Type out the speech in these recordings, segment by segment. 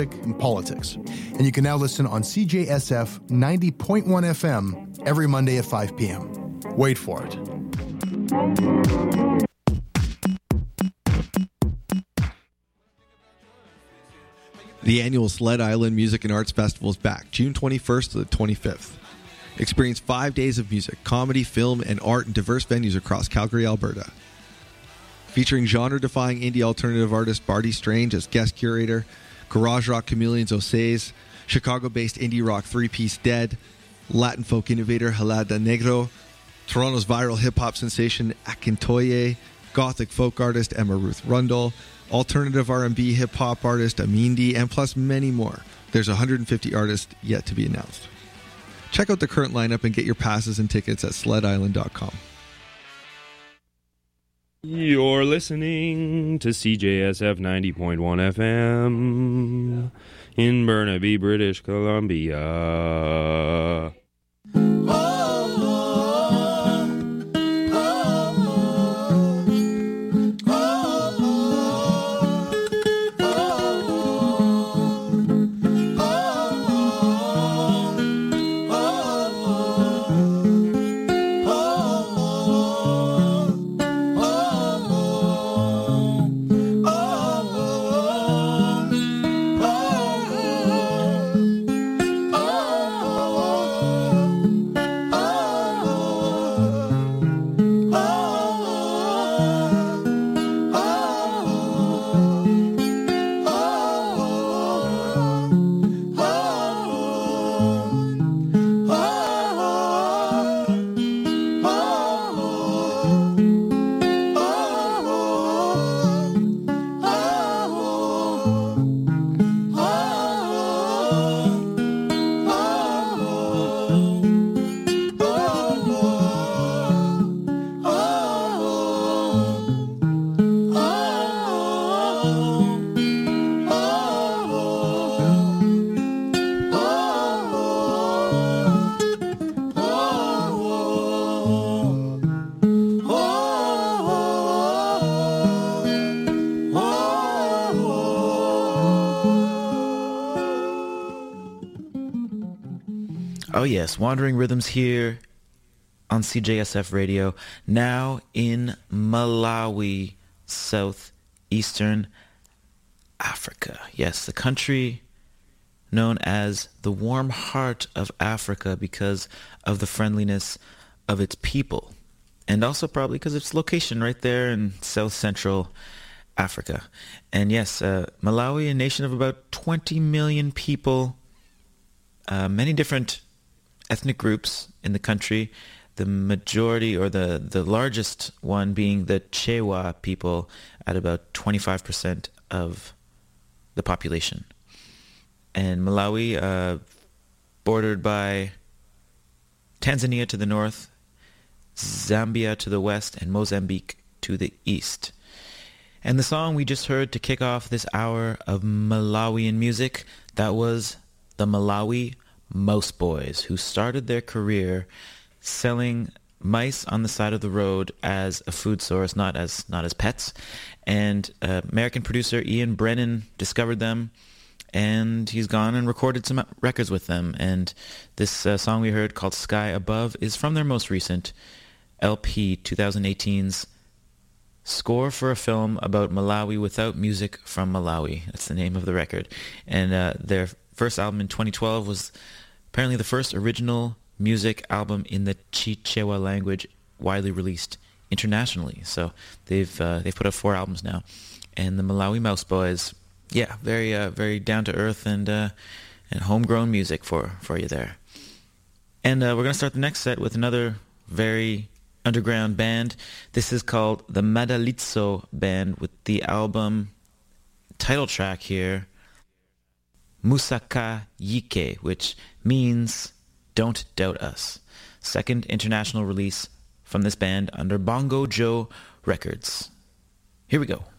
and politics. And you can now listen on CJSF 90.1 FM every Monday at 5 p.m. Wait for it. The annual Sled Island Music and Arts Festival is back, June 21st to the 25th. Experience 5 days of music, comedy, film, and art in diverse venues across Calgary, Alberta. Featuring genre-defying indie alternative artist Barty Strange as guest curator, garage rock chameleons Osees, Chicago-based indie rock three-piece Dead, Latin folk innovator Helada Negro, Toronto's viral hip-hop sensation Akintoye, gothic folk artist Emma Ruth Rundle, alternative R&B hip-hop artist Amindi, and plus many more. There's 150 artists yet to be announced. Check out the current lineup and get your passes and tickets at sledisland.com. You're listening to CJSF 90.1 FM in Burnaby, British Columbia. Oh yes, Wandering Rhythms here on CJSF Radio, now in Malawi, southeastern Africa. Yes, the country known as the warm heart of Africa because of the friendliness of its people, and also probably because of its location right there in south central Africa. And yes, Malawi, a nation of about 20 million people, many different ethnic groups in the country, the majority or the largest one being the Chewa people at about 25% of the population. And Malawi, bordered by Tanzania to the north, Zambia to the west, and Mozambique to the east. And the song we just heard to kick off this hour of Malawian music, that was the Malawi Mouse Boys, who started their career selling mice on the side of the road as a food source, not as pets. And American producer Ian Brennan discovered them, and he's gone and recorded some records with them. And this song we heard called Sky Above is from their most recent LP, 2018's Score for a Film About Malawi Without Music from Malawi. That's the name of the record. And their first album in 2012 was apparently the first original music album in the Chichewa language widely released internationally. So they've put out 4 albums now. And the Malawi Mouse Boys, yeah, very down to earth and homegrown music for you there. And we're going to start the next set with another very underground band. This is called the Madalitso Band with the album title track here, Musaka Yike, which means Don't Doubt Us. Second international release from this band under Bongo Joe Records. Here we go.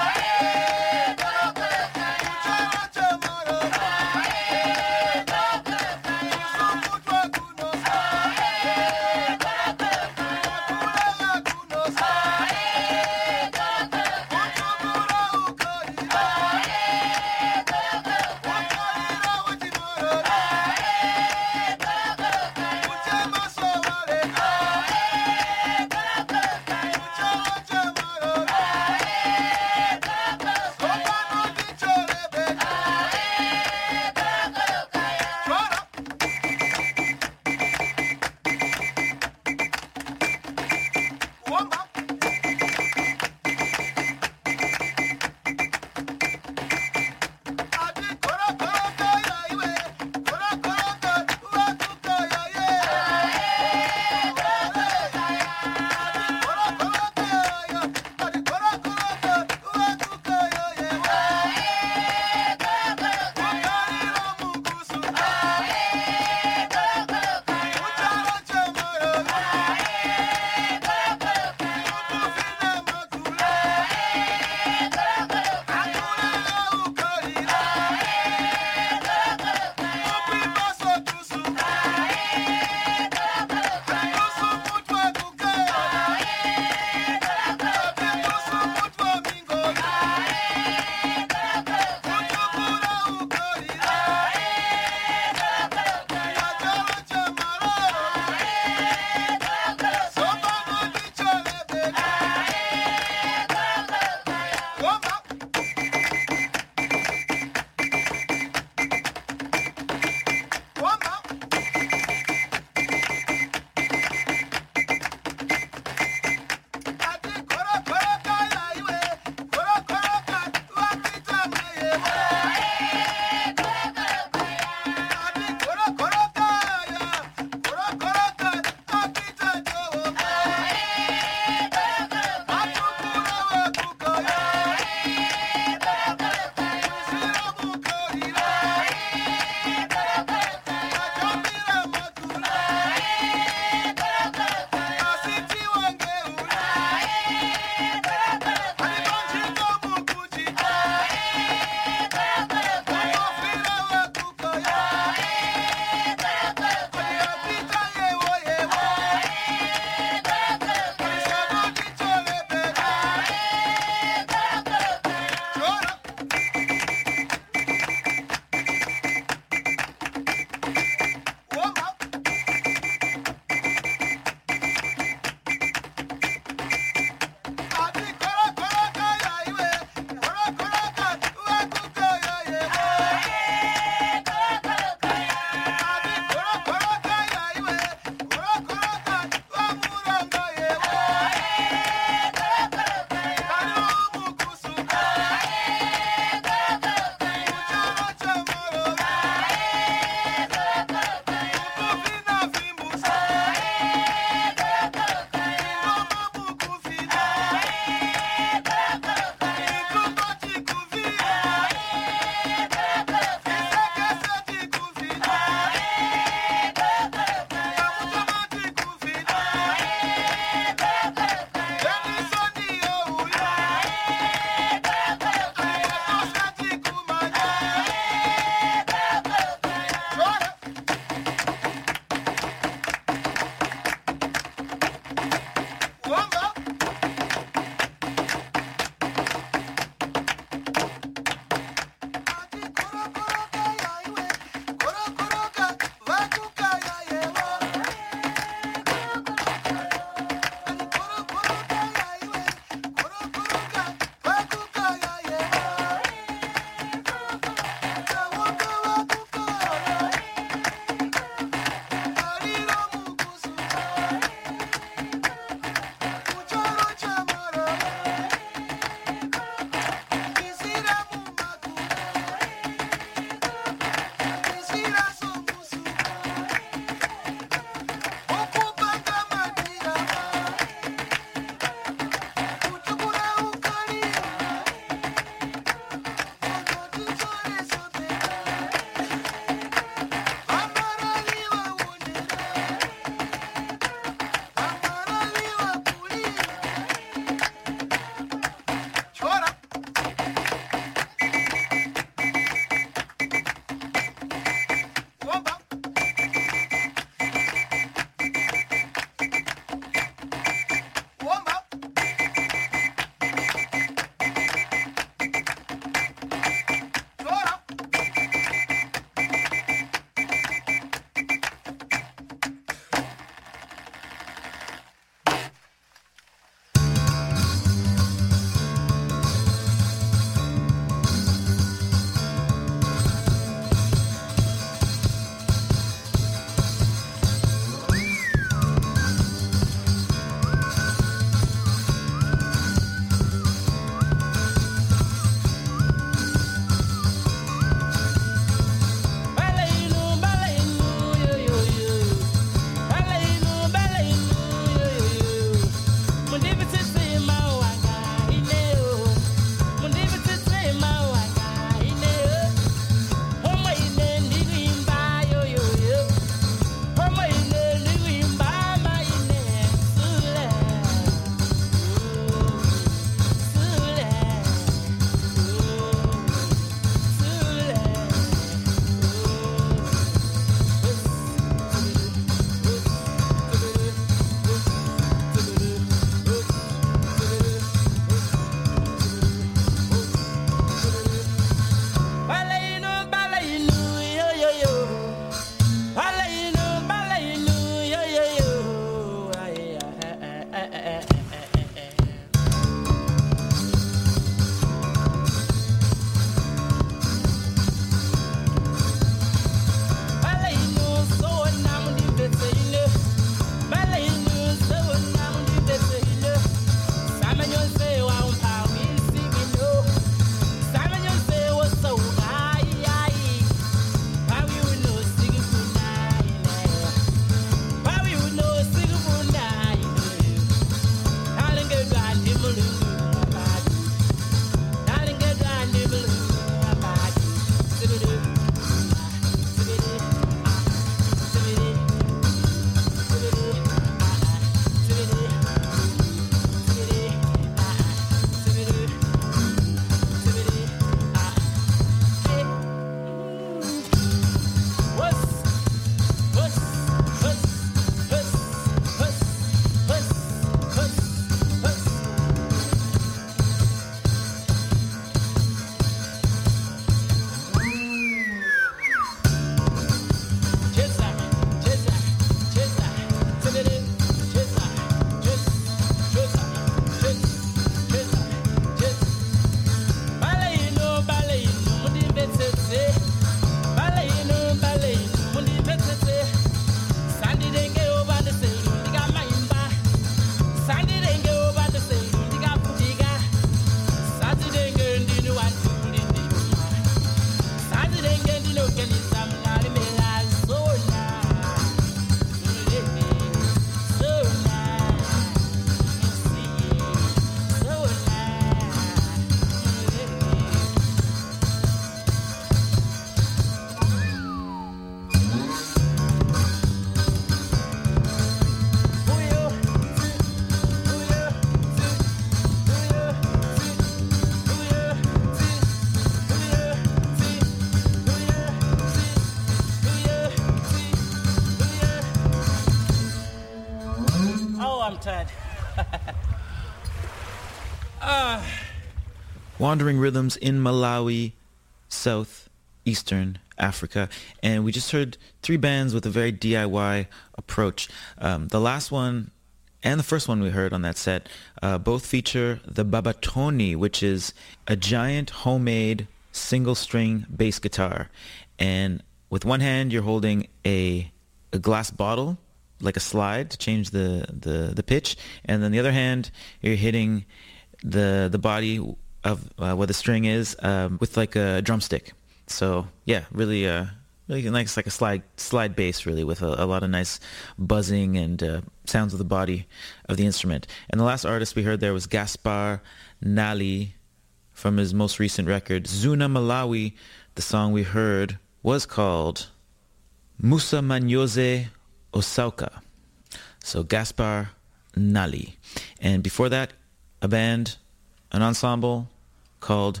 Wandering Rhythms in Malawi, southeastern Africa. And we just heard three bands with a very DIY approach. The last one and the first one we heard on that set both feature the Babatoni, which is a giant homemade single-string bass guitar. And with one hand, you're holding a glass bottle, like a slide to change the pitch. And then the other hand, you're hitting the body of where the string is with like a drumstick. So yeah, really nice, like a slide bass, really, with a lot of nice buzzing and sounds of the body of the instrument. And the last artist we heard there was Gaspar Nali from his most recent record, Zuna Malawi. The song we heard was called Musa Manyoze Osauka. So Gaspar Nali. And before that, an ensemble called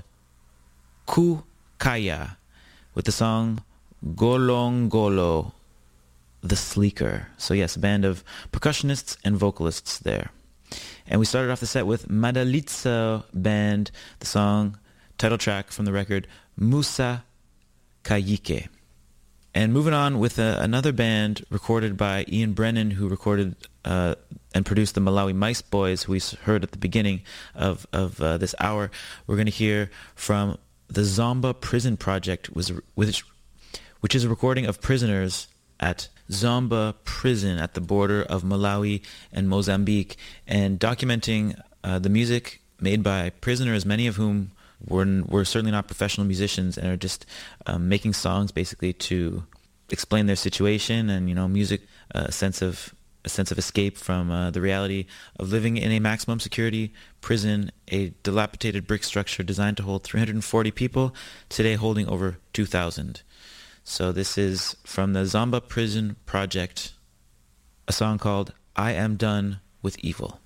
Kukaya with the song Golongolo the Sleeker. So yes, a band of percussionists and vocalists there. And we started off the set with Madalitsa Band, the song, title track from the record Musa Kayike. And moving on with another band recorded by Ian Brennan, who recorded and produced the Malawi Mice Boys, who we heard at the beginning of this hour. We're going to hear from the Zomba Prison Project, which is a recording of prisoners at Zomba Prison at the border of Malawi and Mozambique, and documenting the music made by prisoners, many of whom were certainly not professional musicians and are just making songs basically to explain their situation and, music, a sense of escape from the reality of living in a maximum security prison, a dilapidated brick structure designed to hold 340 people, today holding over 2,000. So this is from the Zomba Prison Project, a song called I Am Done with Evil.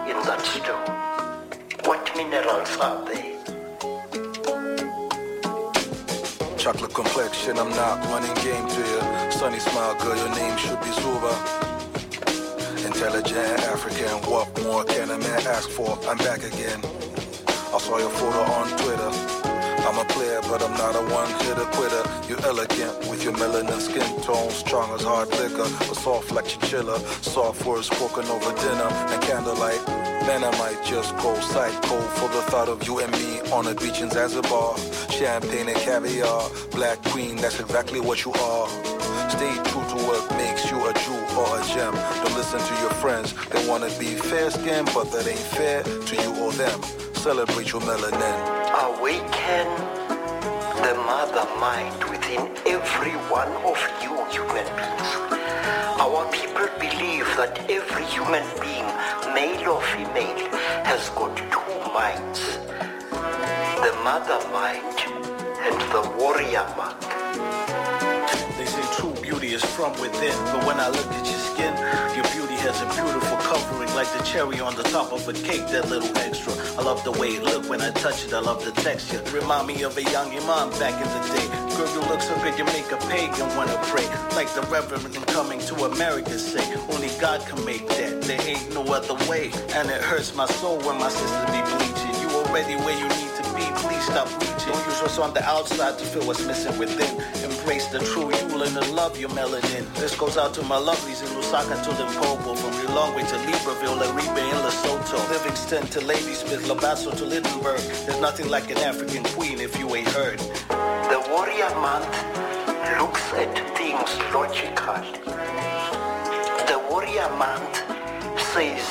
in that stew? What minerals are they? Chocolate complexion, I'm not running game to you. Sunny smile, girl, your name should be Zuba. Intelligent African, what more can a man ask for? I'm back again. I saw your photo on Twitter. I'm a player, but I'm not a one-hitter quitter. You elegant with your melanin skin tone, strong as hard liquor, but soft like chinchilla. Soft words spoken over dinner and candlelight. Man, I might just go psycho for the thought of you and me on a beach in Zanzibar. Champagne and caviar, black queen, that's exactly what you are. Stay true to what makes you a Jew or a gem. Don't listen to your friends, they wanna be fair-skinned, but that ain't fair to you or them. Celebrate your melanin. Awaken the mother mind within every one of you human beings. Our people believe that every human being, male or female, has got two minds. The mother mind and the warrior mind. They say true beauty is from within, but when I look at your skin, your beauty has a beautiful covering like the cherry on the top of a cake, that little extra. I love the way it look when I touch it, I love the texture. Remind me of a young imam back in the day. Girl, you look so good, you make a pagan wanna pray. Like the Reverend coming to America say, only God can make that, there ain't no other way. And it hurts my soul when my sisters be bleaching. You already where you need to be, please stop reaching. Don't use what's on the outside to feel what's missing within. Embrace the true you, learn to love your melanin. This goes out to my lovelies in Lusaka to Limpopo, from Lilongwe to Libreville, Laribe and Lesotho, Livingston to Ladysmith, Labasso to Littenberg. There's nothing like an African queen if you ain't heard. The warrior month looks at things logically. The warrior month says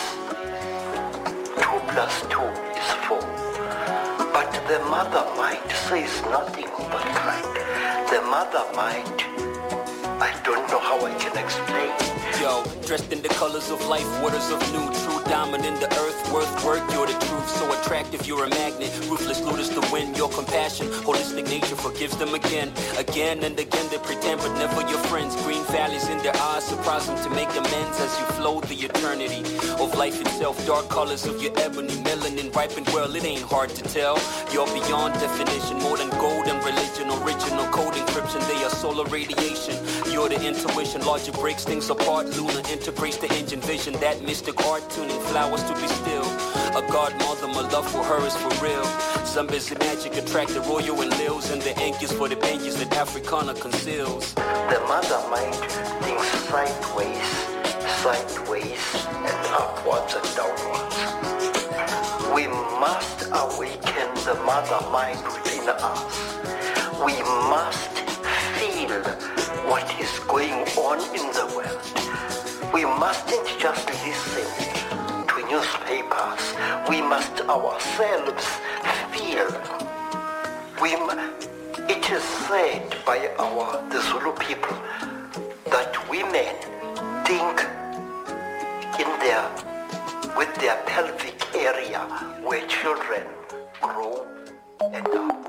2 + 2 is 4. But the mother mind says nothing of that kind. The mother mind, I don't know how I can explain. Yo, dressed in the colors of life, waters of new, true diamond in the earth, worth work, you're the truth, so attractive, you're a magnet, ruthless looters to win, your compassion, holistic nature forgives them again and again they pretend, but never your friends, green valleys in their eyes, surprise them to make amends as you flow the eternity of life itself, dark colors of your ebony, melanin ripened, well, it ain't hard to tell, you're beyond definition, more than gold and religion, original code encryption, they are solar radiation, you're the intuition, logic breaks things apart, Luna integrates the engine vision, that mystic art tuning flowers to be still. A godmother, my love for her is for real. Some busy magic attract the royal and lils, and the ink is for the pages that Africana conceals. The mother mind thinks sideways, and upwards and downwards. We must awaken the mother mind within us. We must feel what is going on in the world. We mustn't just listen to newspapers. We must ourselves feel. It is said by the Zulu people that women think with their pelvic area where children grow and are